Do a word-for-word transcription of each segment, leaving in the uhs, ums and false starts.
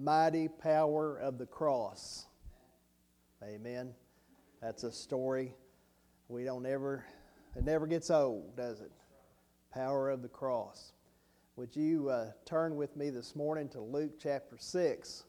mighty power of the cross. Amen. That's a story we don't ever, it never gets old, does it? Power of the cross. Would you uh, turn with me this morning to Luke chapter six?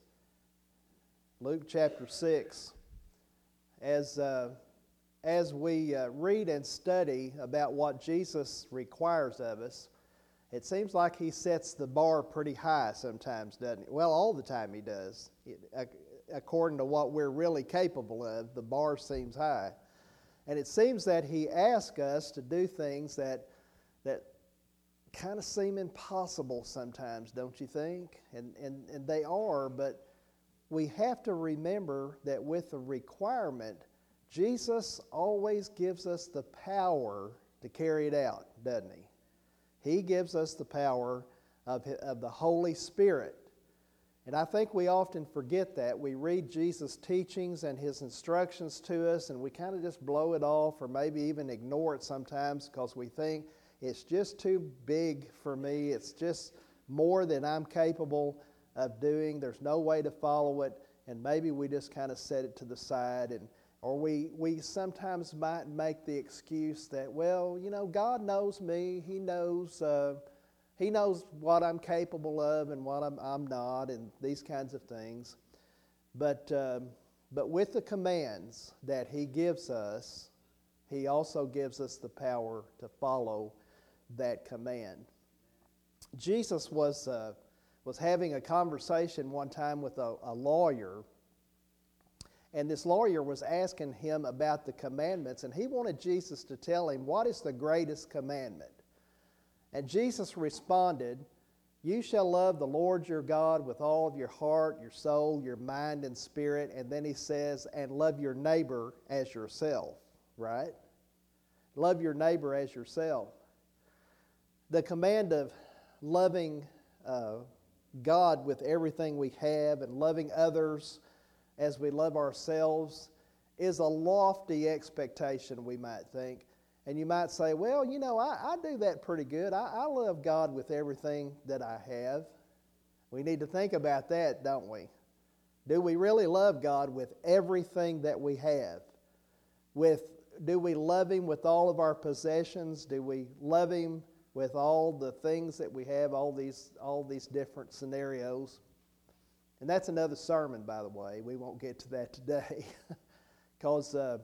Luke chapter six. As, uh, as we uh, read and study about what Jesus requires of us, it seems like he sets the bar pretty high sometimes, doesn't he? Well, all the time he does. It, uh, according to what we're really capable of, the bar seems high. And it seems that he asks us to do things that that kind of seem impossible sometimes, don't you think? And, and, and they are, but we have to remember that with the requirement, Jesus always gives us the power to carry it out, doesn't he? He gives us the power of, of the Holy Spirit. And I think we often forget that. We read Jesus' teachings and His instructions to us, and we kind of just blow it off or maybe even ignore it sometimes because we think it's just too big for me. It's just more than I'm capable of doing. There's no way to follow it, and maybe we just kind of set it to the side. And or we, we sometimes might make the excuse that, well, you know, God knows me. He knows uh, He knows what I'm capable of and what I'm, I'm not, and these kinds of things. But um, but with the commands that He gives us, He also gives us the power to follow that command. Jesus was uh, was having a conversation one time with a, a lawyer, and this lawyer was asking him about the commandments, and he wanted Jesus to tell him what is the greatest commandment. And Jesus responded, "You shall love the Lord your God with all of your heart, your soul, your mind, and spirit." And then he says, "And love your neighbor as yourself," right? Love your neighbor as yourself. The command of loving uh, God with everything we have and loving others as we love ourselves is a lofty expectation, we might think. And you might say, well, you know, I, I do that pretty good. I, I love God with everything that I have. We need to think about that, don't we? Do we really love God with everything that we have? With, do we love Him with all of our possessions? Do we love Him with all the things that we have, all these, all these different scenarios? And that's another sermon, by the way. We won't get to that today. Because uh,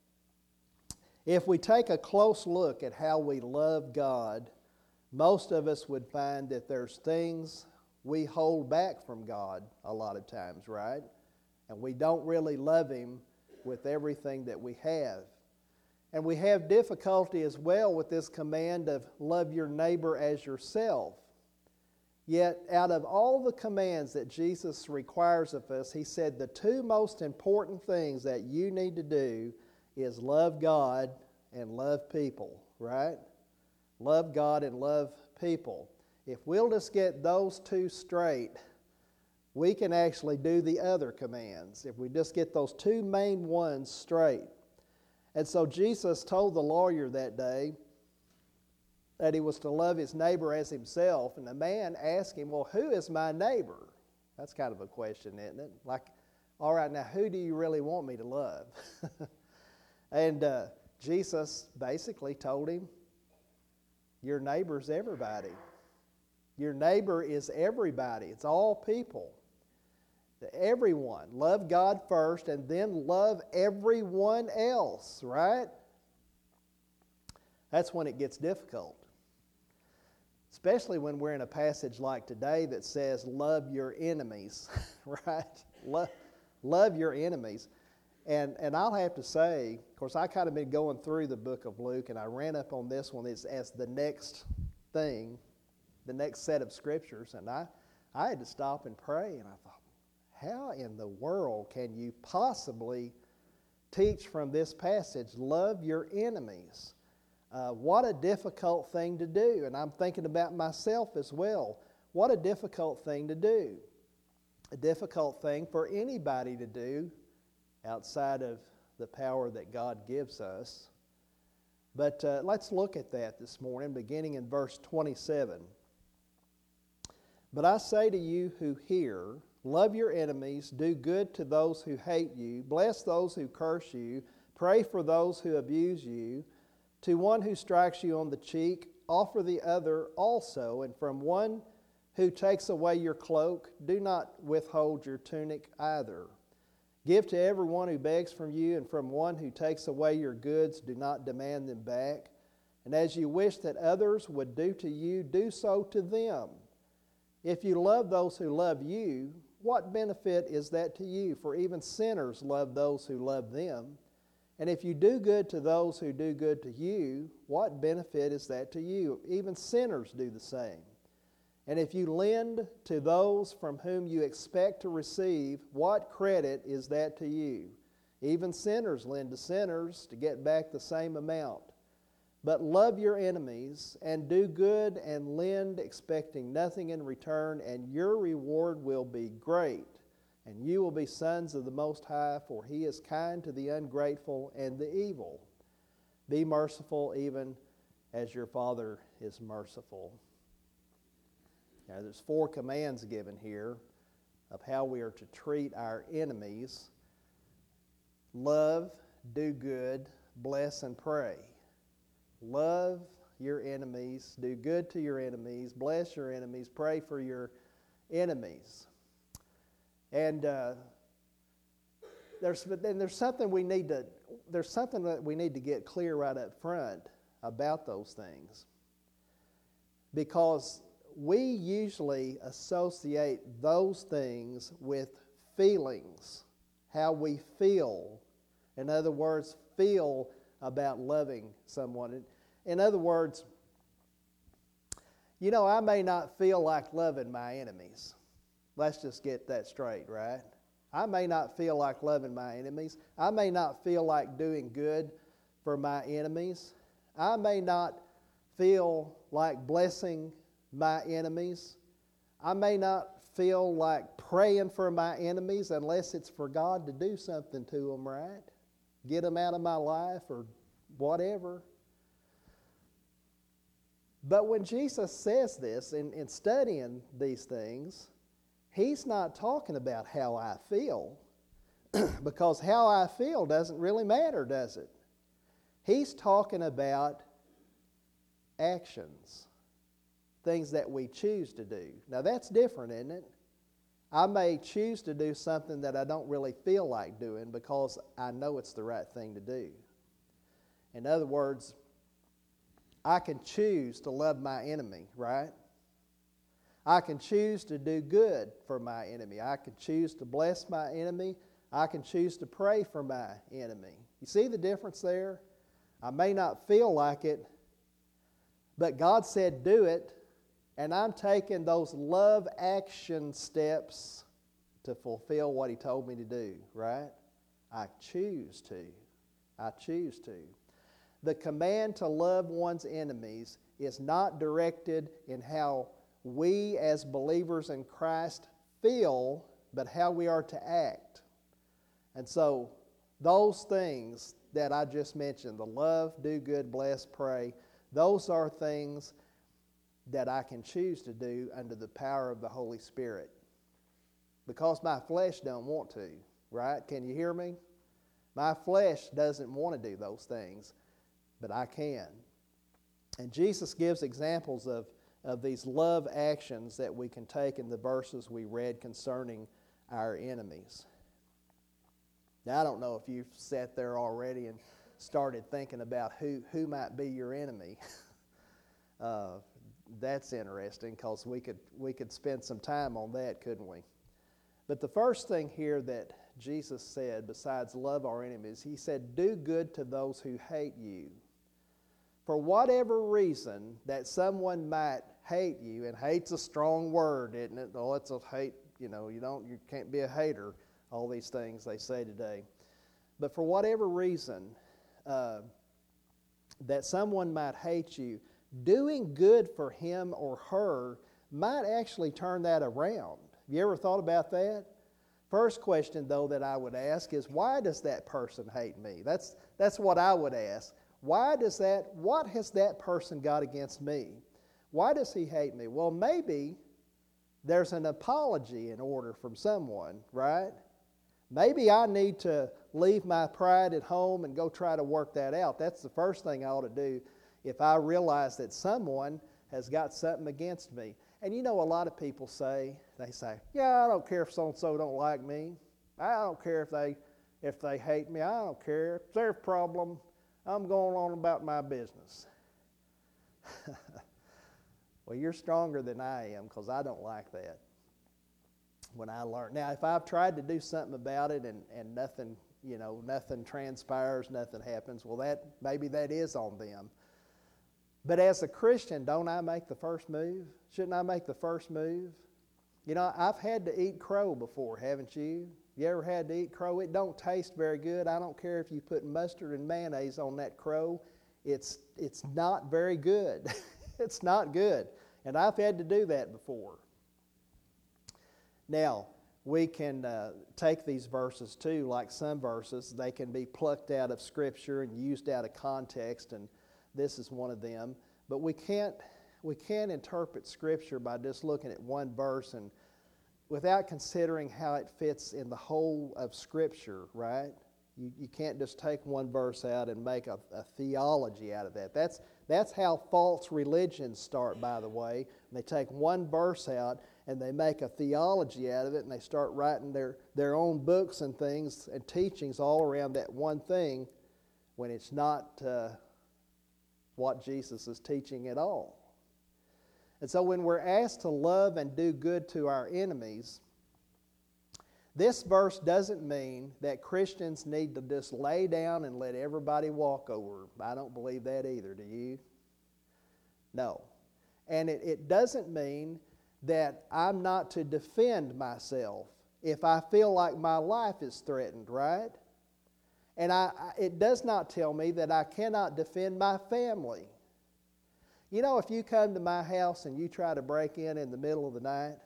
if we take a close look at how we love God, most of us would find that there's things we hold back from God a lot of times, right? And we don't really love Him with everything that we have. And we have difficulty as well with this command of love your neighbor as yourself. Yet out of all the commands that Jesus requires of us, He said the two most important things that you need to do is love God and love people, right? Love God and love people. If we'll just get those two straight, we can actually do the other commands. If we just get those two main ones straight. And so Jesus told the lawyer that day that he was to love his neighbor as himself. And the man asked him, well, who is my neighbor? That's kind of a question, isn't it? Like, all right, now who do you really want me to love? and uh, Jesus basically told him, your neighbor's everybody. Your neighbor is everybody. It's all people. Everyone. Love God first and then love everyone else, right? That's when it gets difficult. Especially when we're in a passage like today that says, love your enemies, right? Love, love your enemies. And and I'll have to say, of course, I kind of been going through the book of Luke, and I ran up on this one as, as the next thing, the next set of scriptures, and I, I had to stop and pray, and I thought, how in the world can you possibly teach from this passage, love your enemies? Uh, what a difficult thing to do. And I'm thinking about myself as well. What a difficult thing to do. A difficult thing for anybody to do outside of the power that God gives us. But uh, let's look at that this morning, beginning in verse twenty-seven. But I say to you who hear, love your enemies, do good to those who hate you, bless those who curse you, pray for those who abuse you. To one who strikes you on the cheek, offer the other also, and from one who takes away your cloak, do not withhold your tunic either. Give to everyone who begs from you, and from one who takes away your goods, do not demand them back. And as you wish that others would do to you, do so to them. If you love those who love you, what benefit is that to you? For even sinners love those who love them. And if you do good to those who do good to you, what benefit is that to you? Even sinners do the same. And if you lend to those from whom you expect to receive, what credit is that to you? Even sinners lend to sinners to get back the same amount. But love your enemies and do good and lend, expecting nothing in return, and your reward will be great. And you will be sons of the Most High, for He is kind to the ungrateful and the evil. Be merciful even as your Father is merciful. Now, there's four commands given here of how we are to treat our enemies. Love, do good, bless, and pray. Love your enemies, do good to your enemies, bless your enemies, pray for your enemies. And uh, there's but then there's something we need to there's something that we need to get clear right up front about those things. Because we usually associate those things with feelings, how we feel. In other words, feel about loving someone. In other words, you know, I may not feel like loving my enemies. Let's just get that straight, right? I may not feel like loving my enemies. I may not feel like doing good for my enemies. I may not feel like blessing my enemies. I may not feel like praying for my enemies unless it's for God to do something to them, right? Get them out of my life or whatever. But when Jesus says this, in, in studying these things, He's not talking about how I feel, because how I feel doesn't really matter, does it? He's talking about actions, things that we choose to do. Now that's different, isn't it? I may choose to do something that I don't really feel like doing because I know it's the right thing to do. In other words, I can choose to love my enemy, right? I can choose to do good for my enemy. I can choose to bless my enemy. I can choose to pray for my enemy. You see the difference there? I may not feel like it, but God said do it, and I'm taking those love action steps to fulfill what He told me to do, right? I choose to. I choose to. The command to love one's enemies is not directed in how we as believers in Christ feel, but how we are to act. And so those things that I just mentioned, the love, do good, bless, pray, those are things that I can choose to do under the power of the Holy Spirit. Because my flesh don't want to, right? Can you hear me? My flesh doesn't want to do those things, but I can. And Jesus gives examples of of these love actions that we can take in the verses we read concerning our enemies. Now, I don't know if you've sat there already and started thinking about who, who might be your enemy. uh, that's interesting because we could, we could spend some time on that, couldn't we? But the first thing here that Jesus said, besides love our enemies, He said, do good to those who hate you. For whatever reason that someone might hate you, and hate's a strong word, isn't it? Oh, it's a hate, you know, you don't, you can't be a hater, all these things they say today. But for whatever reason uh, that someone might hate you, doing good for him or her might actually turn that around. Have you ever thought about that? First question, though, that I would ask is, why does that person hate me? That's, that's what I would ask. Why does that, what has that person got against me? Why does he hate me? Well, maybe, there's an apology in order from someone, right? Maybe I need to leave my pride at home and go try to work that out. That's the first thing I ought to do if I realize that someone has got something against me. And you know, a lot of people say, they say, yeah, I don't care if so-and-so don't like me. I don't care if they if they hate me. I don't care. It's their problem. I'm going on about my business. Well, you're stronger than I am, because I don't like that. When I learn. Now, if I've tried to do something about it and, and nothing, you know, nothing transpires, nothing happens, well, that maybe that is on them. But as a Christian, don't I make the first move? Shouldn't I make the first move? You know, I've had to eat crow before, haven't you? You ever had to eat crow? It don't taste very good. I don't care if you put mustard and mayonnaise on that crow. It's it's not very good. It's not good. And I've had to do that before. Now, we can uh, take these verses too, like some verses. They can be plucked out of Scripture and used out of context, and this is one of them. But we can't we can't interpret Scripture by just looking at one verse and without considering how it fits in the whole of Scripture, right? You, you can't just take one verse out and make a, a theology out of that. That's, that's how false religions start, by the way. They take one verse out and they make a theology out of it, and they start writing their, their own books and things and teachings all around that one thing when it's not uh, what Jesus is teaching at all. And so when we're asked to love and do good to our enemies, this verse doesn't mean that Christians need to just lay down and let everybody walk over. I don't believe that either, do you? No. And it, it doesn't mean that I'm not to defend myself if I feel like my life is threatened, right? And I, it does not tell me that I cannot defend my family. You know, if you come to my house and you try to break in in the middle of the night,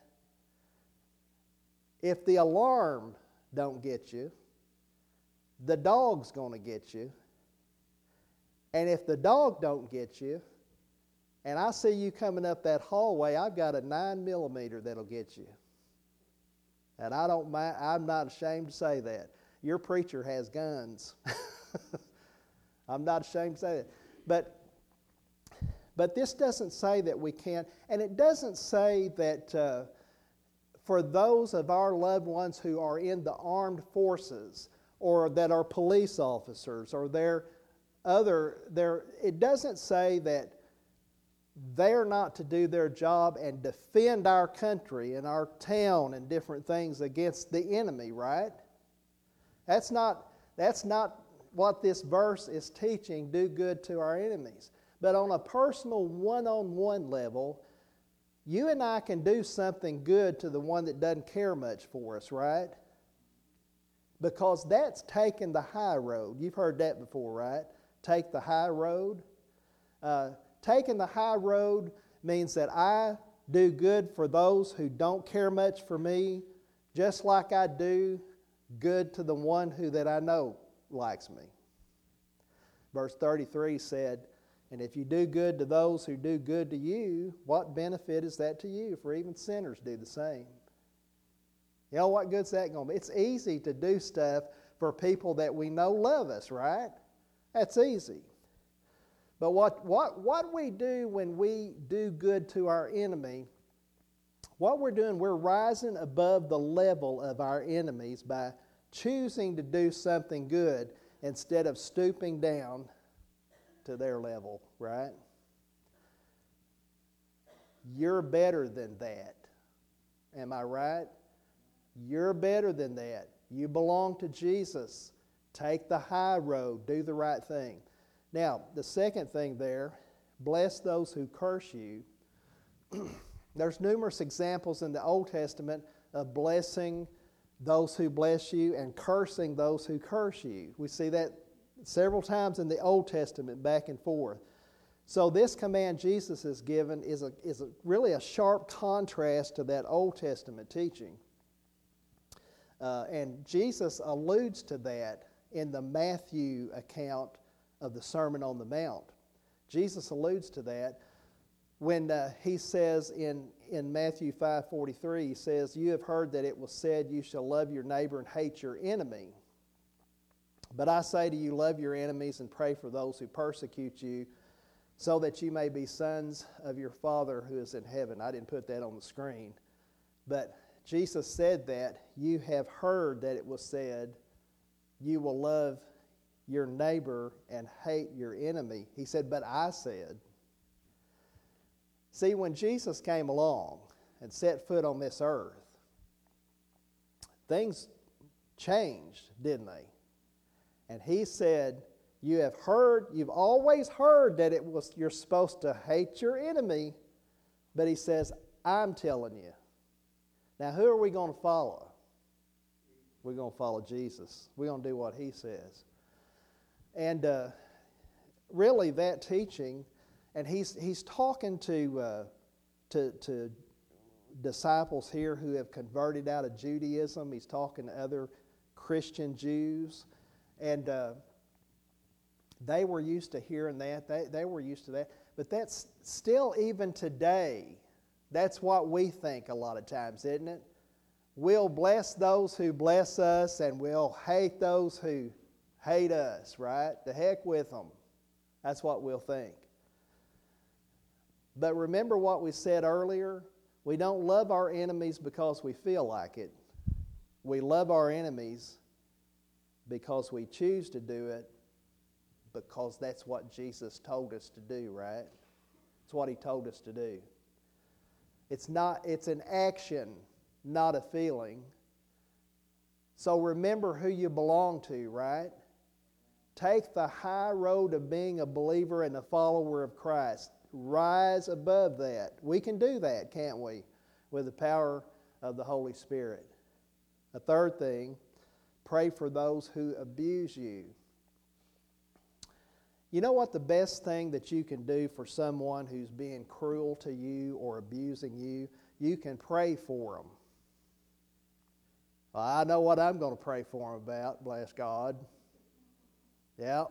if the alarm don't get you, the dog's going to get you. And if the dog don't get you, and I see you coming up that hallway, I've got a nine millimeter that'll get you. And I don't mind, I'm not ashamed to say that. Your preacher has guns. I'm not ashamed to say that. But But this doesn't say that we can't, and it doesn't say that uh, for those of our loved ones who are in the armed forces or that are police officers or they're other, they're, it doesn't say that they're not to do their job and defend our country and our town and different things against the enemy, right? That's not, that's not what this verse is teaching, do good to our enemies. But on a personal one-on-one level, you and I can do something good to the one that doesn't care much for us, right? Because that's taking the high road. You've heard that before, right? Take the high road. Uh, taking the high road means that I do good for those who don't care much for me, just like I do good to the one who that I know likes me. Verse thirty-three said, and if you do good to those who do good to you, what benefit is that to you? For even sinners do the same. You know, what good's that going to be? It's easy to do stuff for people that we know love us, right? That's easy. But what, what, what we do when we do good to our enemy, what we're doing, we're rising above the level of our enemies by choosing to do something good instead of stooping down to their level, right? You're better than that. Am I right? You're better than that. You belong to Jesus. Take the high road. Do the right thing. Now, the second thing there, bless those who curse you. There's numerous examples in the Old Testament of blessing those who bless you and cursing those who curse you. We see that several times in the Old Testament, back and forth. So this command Jesus has given is a, is a, really a sharp contrast to that Old Testament teaching. Uh, and Jesus alludes to that in the Matthew account of the Sermon on the Mount. Jesus alludes to that. when uh, he says in, in Matthew five forty-three, he says, "You have heard that it was said, you shall love your neighbor and hate your enemy. But I say to you, love your enemies and pray for those who persecute you, so that you may be sons of your Father who is in heaven." I didn't put that on the screen. But Jesus said that. You have heard that it was said, you will love your neighbor and hate your enemy. He said, but I said. See, when Jesus came along and set foot on this earth, things changed, didn't they? And he said, you have heard, you've always heard that it was you're supposed to hate your enemy, but he says, I'm telling you. Now, who are we going to follow? We're going to follow Jesus. We're going to do what he says. And uh, really, that teaching, and he's he's talking to, uh, to to disciples here who have converted out of Judaism. He's talking to other Christian Jews, and uh, they were used to hearing that. They they were used to that. But that's still, even today, that's what we think a lot of times, isn't it? We'll bless those who bless us, and we'll hate those who hate us, right? The heck with them. That's what we'll think. But remember what we said earlier? We don't love our enemies because we feel like it. We love our enemies because we choose to do it, because that's what Jesus told us to do, right? It's what he told us to do. It's not, it's an action, not a feeling. So remember who you belong to, right? Take the high road of being a believer and a follower of Christ. Rise above that. We can do that, can't we? With the power of the Holy Spirit. A third thing, pray for those who abuse you. You know what the best thing that you can do for someone who's being cruel to you or abusing you? You can pray for them. Well, I know what I'm going to pray for them about, bless God. Yeah.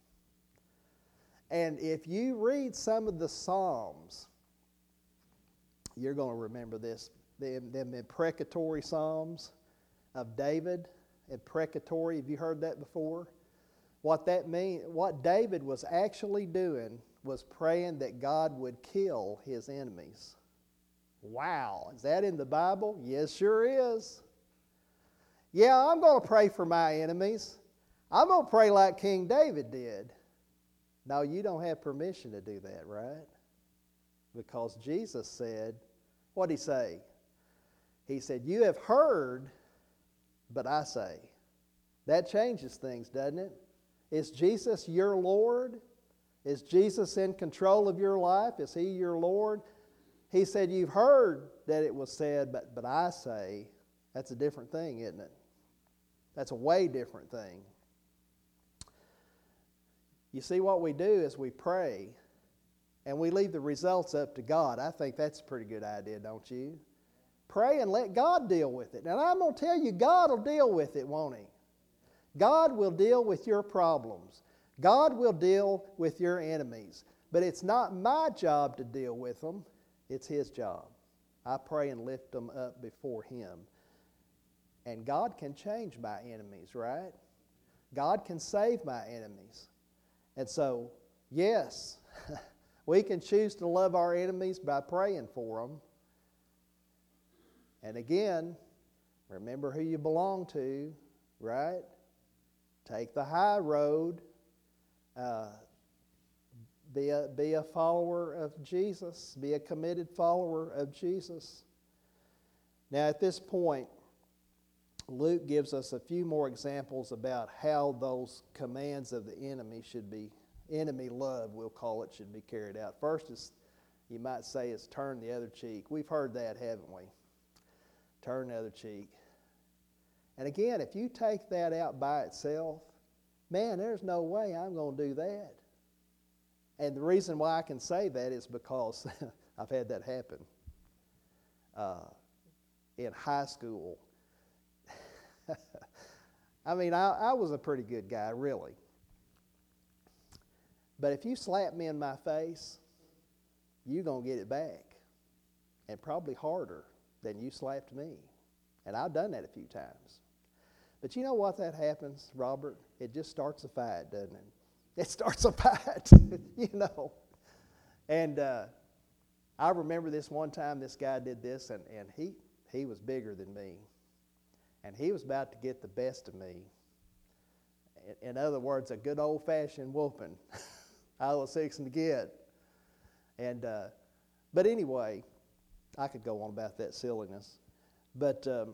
And if you read some of the Psalms, you're going to remember this. Them, them imprecatory Psalms of David. Imprecatory, have you heard that before? What that mean, what David was actually doing was praying that God would kill his enemies. Wow, is that in the Bible? Yes, sure is. Yeah, I'm going to pray for my enemies. I'm going to pray like King David did. No, you don't have permission to do that, right? Because Jesus said, what did he say? He said, you have heard, but I say. That changes things, doesn't it? Is Jesus your Lord? Is Jesus in control of your life? Is he your Lord? He said, you've heard that it was said, but, but I say. That's a different thing, isn't it? That's a way different thing. You see, what we do is we pray, and we leave the results up to God. I think that's a pretty good idea, don't you? Pray and let God deal with it. And I'm going to tell you, God will deal with it, won't he? God will deal with your problems. God will deal with your enemies. But it's not my job to deal with them. It's his job. I pray and lift them up before him. And God can change my enemies, right? God can save my enemies. And so, yes, we can choose to love our enemies by praying for them. And again, remember who you belong to, right? Take the high road. Uh, be a, be a follower of Jesus. Be a committed follower of Jesus. Now, at this point, Luke gives us a few more examples about how those commands of the enemy should be, enemy love, we'll call it, should be carried out. First is, you might say, is turn the other cheek. We've heard that, haven't we? Turn the other cheek. And again, if you take that out by itself, man, there's no way I'm going to do that. And the reason why I can say that is because I've had that happen. Uh, in high school, I mean, I, I was a pretty good guy, really. But if you slap me in my face, you're going to get it back. And probably harder than you slapped me. And I've done that a few times. But you know what that happens, Robert? It just starts a fight, doesn't it? It starts a fight, you know. And uh, I remember this one time this guy did this, and, and he, he was bigger than me. And he was about to get the best of me. In, in other words, a good old-fashioned whooping I was fixing to get. And uh, but anyway, I could go on about that silliness. But um,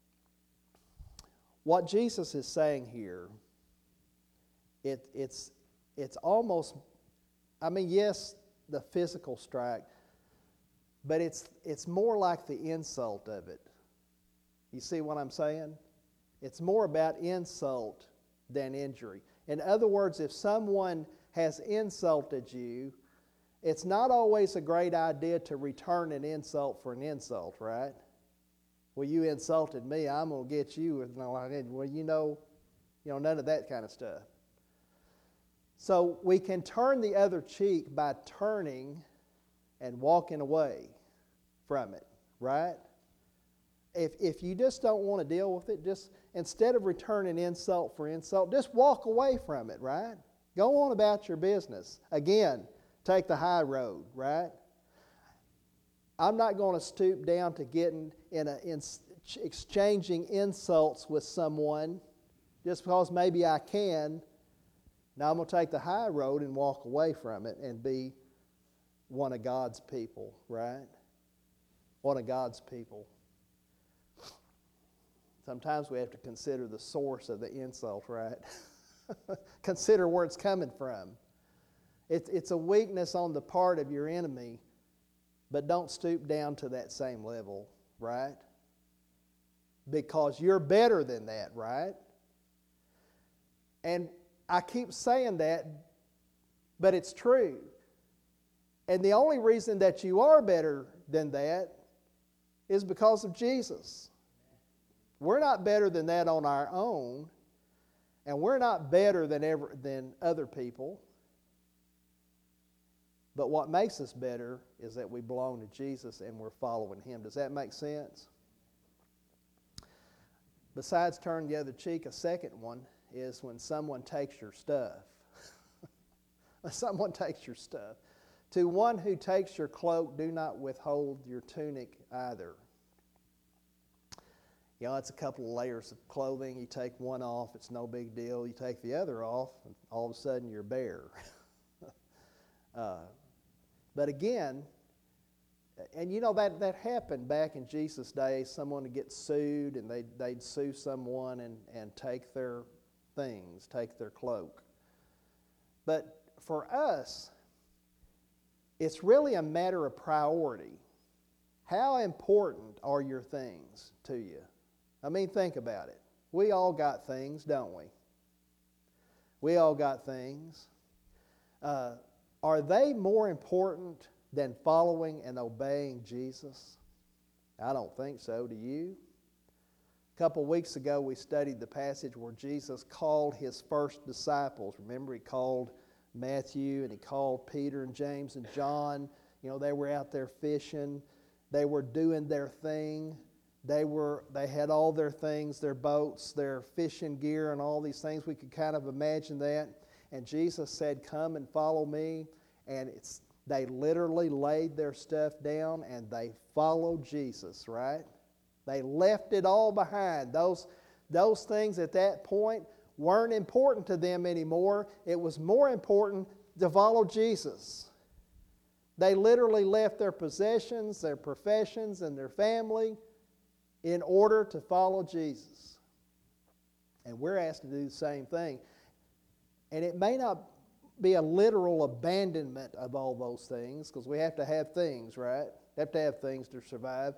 what Jesus is saying here, it, it's, it's almost, I mean, yes, the physical strike, but it's, it's more like the insult of it. You see what I'm saying? It's more about insult than injury. In other words, if someone has insulted you, it's not always a great idea to return an insult for an insult, right? Well, you insulted me, I'm going to get you. Well, you know, you know, none of that kind of stuff. So we can turn the other cheek by turning and walking away from it, right? If if you just don't want to deal with it, just instead of returning insult for insult, just walk away from it, right? Go on about your business. Again, take the high road, right? I'm not going to stoop down to getting in a in exchanging insults with someone just because maybe I can. Now I'm going to take the high road and walk away from it and be one of God's people, right? One of God's people. Sometimes we have to consider the source of the insult, right? Consider where it's coming from. It, it's a weakness on the part of your enemy, but don't stoop down to that same level, right? Because you're better than that, right? And I keep saying that, but it's true. And the only reason that you are better than that is because of Jesus. We're not better than that on our own, and we're not better than ever, than other people. But what makes us better is that we belong to Jesus and we're following Him. Does that make sense? Besides turn the other cheek, a second one is when someone takes your stuff. When someone takes your stuff. To one who takes your cloak, do not withhold your tunic either. You know, it's a couple of layers of clothing. You take one off, it's no big deal. You take the other off, and all of a sudden you're bare. uh, but again, and you know that, that happened back in Jesus' day. Someone would get sued, and they'd, they'd sue someone and, and take their things, take their cloak. But for us, it's really a matter of priority. How important are your things to you? I mean, think about it. We all got things, don't we? We all got things. Uh, are they more important than following and obeying Jesus? I don't think so. Do you? A couple of weeks ago, we studied the passage where Jesus called His first disciples. Remember, He called Matthew, and He called Peter and James and John. You know, they were out there fishing. They were doing their thing. They were. They had all their things, their boats, their fishing gear, and all these things. We could kind of imagine that. And Jesus said, "Come and follow me." And it's they literally laid their stuff down and they followed Jesus, right? They left it all behind. Those, those things at that point weren't important to them anymore. It was more important to follow Jesus. They literally left their possessions, their professions, and their family in order to follow Jesus. And we're asked to do the same thing. And it may not be a literal abandonment of all those things, because we have to have things, right? We have to have things to survive.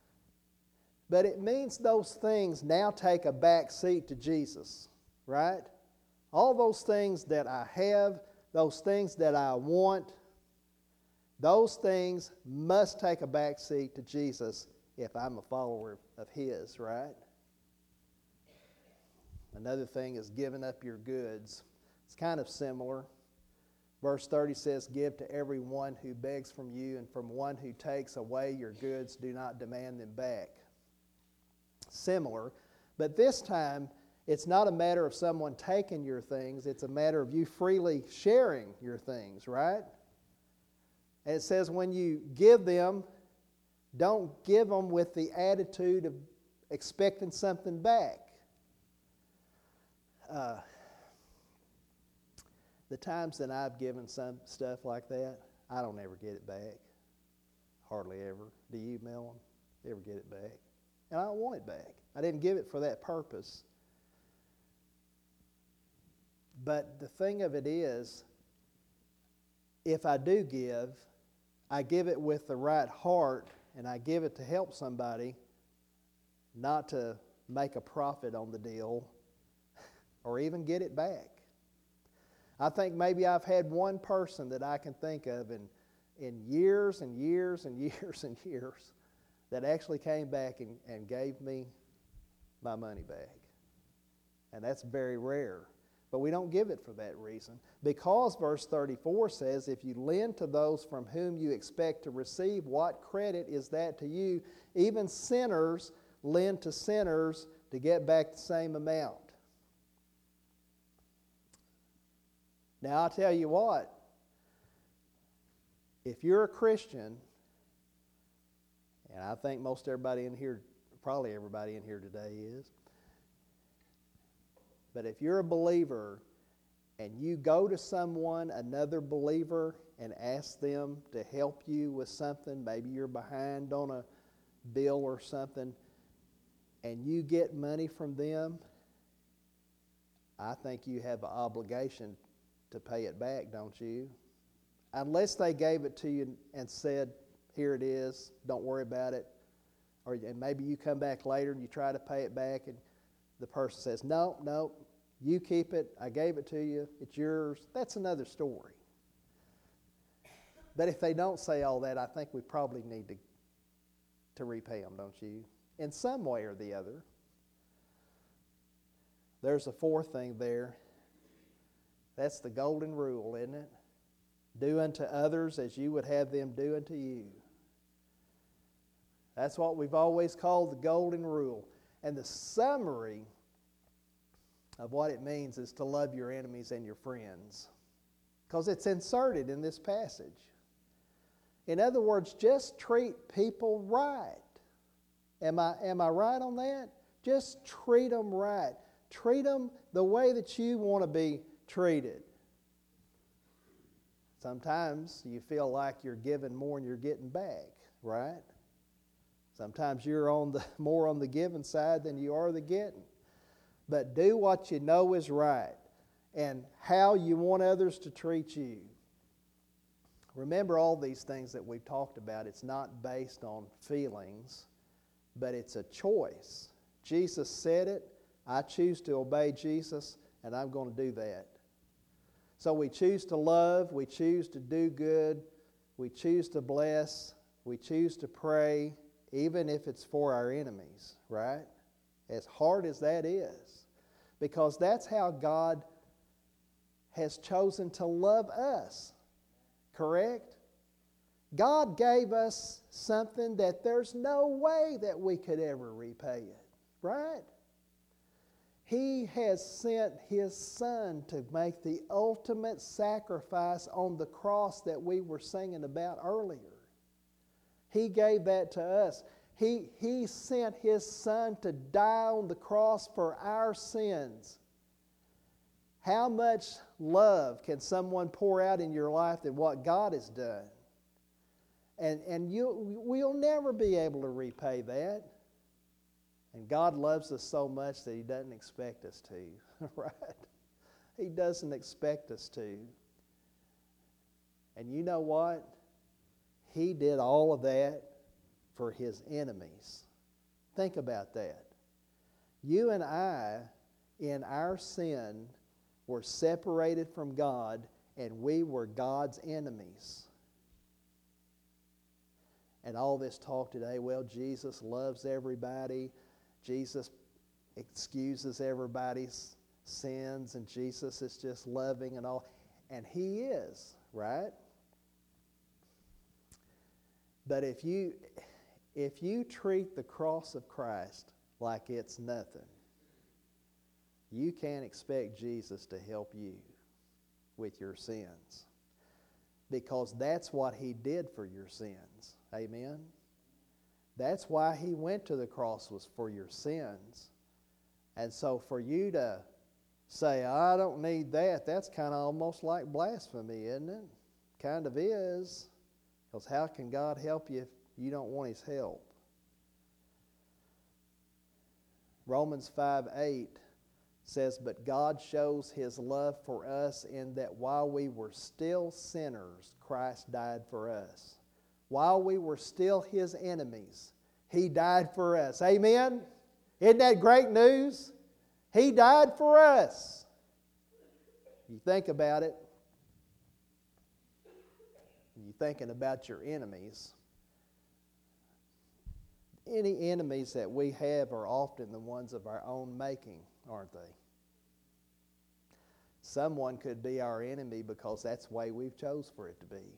But it means those things now take a back seat to Jesus, right? All those things that I have, those things that I want, those things must take a back seat to Jesus if I'm a follower of His, right? Another thing is giving up your goods. It's kind of similar. Verse thirty says, give to everyone who begs from you, and from one who takes away your goods, do not demand them back. Similar, but this time it's not a matter of someone taking your things, it's a matter of you freely sharing your things, right? And it says when you give them, don't give them with the attitude of expecting something back. Uh, the times that I've given some stuff like that, I don't ever get it back. Hardly ever. Do you, Melon? Ever get it back? And I don't want it back. I didn't give it for that purpose. But the thing of it is, if I do give, I give it with the right heart, and I give it to help somebody, not to make a profit on the deal or even get it back. I think maybe I've had one person that I can think of in, in years and years and years and years that actually came back and, and gave me my money back. And that's very rare. But we don't give it for that reason. Because verse thirty-four says, if you lend to those from whom you expect to receive, what credit is that to you? Even sinners lend to sinners to get back the same amount. Now, I'll tell you what. If you're a Christian, and I think most everybody in here, probably everybody in here today is, but if you're a believer and you go to someone, another believer, and ask them to help you with something, maybe you're behind on a bill or something, and you get money from them, I think you have an obligation to pay it back, don't you? Unless they gave it to you and said, here it is, don't worry about it. Or and maybe you come back later and you try to pay it back and the person says, no, no, you keep it, I gave it to you, it's yours. That's another story. But if they don't say all that, I think we probably need to, to repay them, don't you? In some way or the other. There's a fourth thing there. That's the golden rule, isn't it? Do unto others as you would have them do unto you. That's what we've always called the golden rule. And the summary of what it means is to love your enemies and your friends. Because it's inserted in this passage. In other words, just treat people right. Am I, am I right on that? Just treat them right. Treat them the way that you want to be treated. Sometimes you feel like you're giving more than you're getting back, right? Sometimes you're on the more on the giving side than you are the getting. But do what you know is right and how you want others to treat you. Remember all these things that we've talked about. It's not based on feelings, but it's a choice. Jesus said it. I choose to obey Jesus, and I'm going to do that. So we choose to love, we choose to do good, we choose to bless, we choose to pray, even if it's for our enemies, right? As hard as that is. Because that's how God has chosen to love us. Correct? God gave us something that there's no way that we could ever repay it. Right? He has sent His Son to make the ultimate sacrifice on the cross that we were singing about earlier. He gave that to us. He, he sent His Son to die on the cross for our sins. How much love can someone pour out in your life than what God has done? And, and you, we'll never be able to repay that. And God loves us so much that He doesn't expect us to, right? He doesn't expect us to. And you know what? He did all of that for His enemies. Think about that. You and I, in our sin, were separated from God, and we were God's enemies. And all this talk today, well, Jesus loves everybody. Jesus excuses everybody's sins, and Jesus is just loving and all. And He is, right? But if you if you treat the cross of Christ like it's nothing, you can't expect Jesus to help you with your sins. Because that's what He did for your sins. Amen? That's why He went to the cross, was for your sins. And so for you to say, I don't need that, that's kind of almost like blasphemy, isn't it? Kind of is. Because how can God help you if you don't want His help? Romans five eight says, but God shows His love for us in that while we were still sinners, Christ died for us. While we were still His enemies, He died for us. Amen? Isn't that great news? He died for us. You think about it. You're thinking about your enemies. Any enemies that we have are often the ones of our own making, aren't they? Someone could be our enemy because that's the way we've chose for it to be.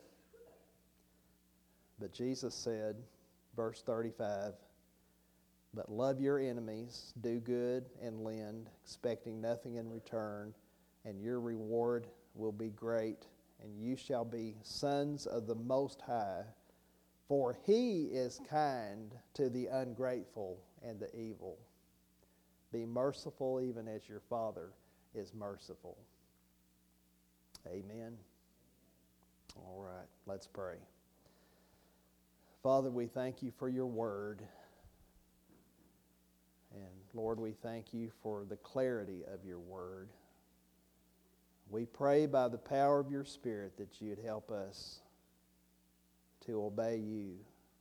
But Jesus said, verse thirty-five, but love your enemies, do good and lend, expecting nothing in return, and your reward will be great, and you shall be sons of the Most High, for He is kind to the ungrateful and the evil. Be merciful even as your Father is merciful. Amen. All right, let's pray. Father, we thank You for Your word. And Lord, we thank You for the clarity of Your word. We pray by the power of Your Spirit that You'd help us to obey You.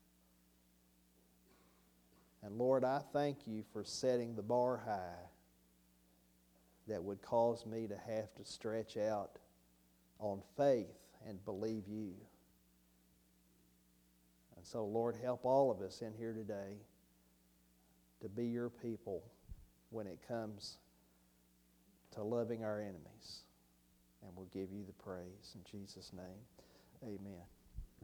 And Lord, I thank You for setting the bar high that would cause me to have to stretch out on faith and believe You. And so, Lord, help all of us in here today to be Your people when it comes to loving our enemies. And we'll give You the praise. In Jesus' name, amen.